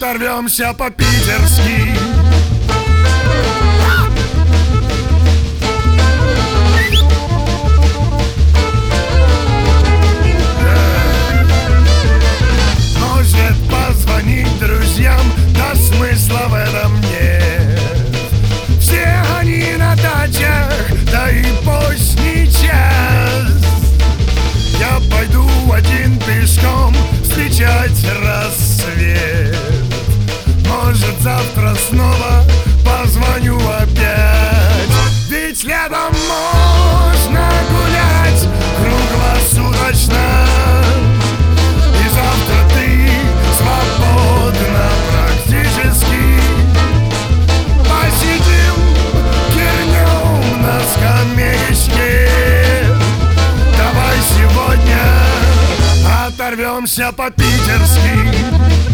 Оторвемся по-питерски. Может позвонить друзьям, да смысла в этом нет. Все они на дачах, да и поздний час. Я пойду один пешком встречать рассвет. Может, завтра снова позвоню опять. Ведь летом можно гулять круглосуточно, и завтра ты свободна практически. Посидим, кернем на скамеечке. Давай сегодня оторвемся по-питерски.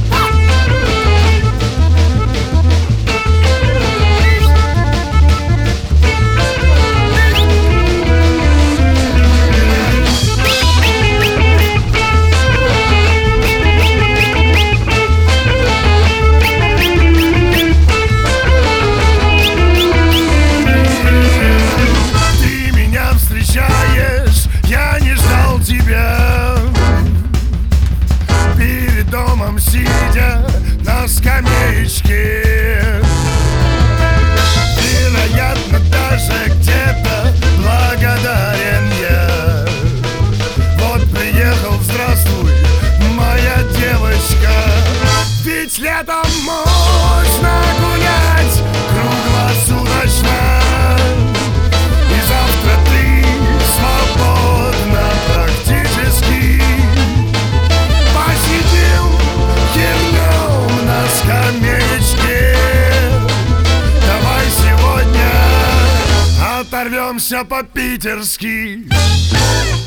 Я не ждал тебя, перед домом сидя на скамеечке. Вероятно, даже где-то благодарен я. Вот приехал, здравствуй, моя девочка. Ведь летом можно гулять круглосуточно, и завтра ты свободна практически. Посидим, кернем на скамеечке. Давай сегодня оторвемся по-питерски.